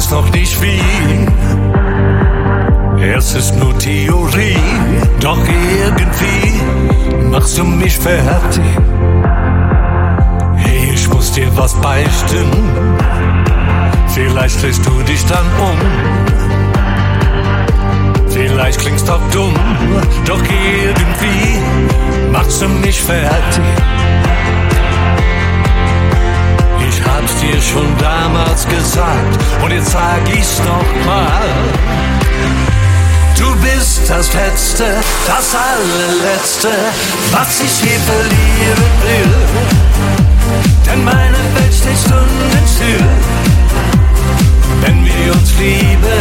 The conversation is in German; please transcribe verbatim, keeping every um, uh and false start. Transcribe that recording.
weiß noch nicht wie. Es ist nur Theorie, doch irgendwie machst du mich fertig. Hey, ich muss dir was beichten, vielleicht drehst du dich dann um. Vielleicht klingst auch dumm, doch irgendwie machst du mich fertig. Ich hab's dir schon damals gesagt und jetzt sag ich's nochmal. Du bist das Letzte, das allerletzte, was ich je verlieren will. Denn meine Welt steht stundenstill, wenn wir uns lieben.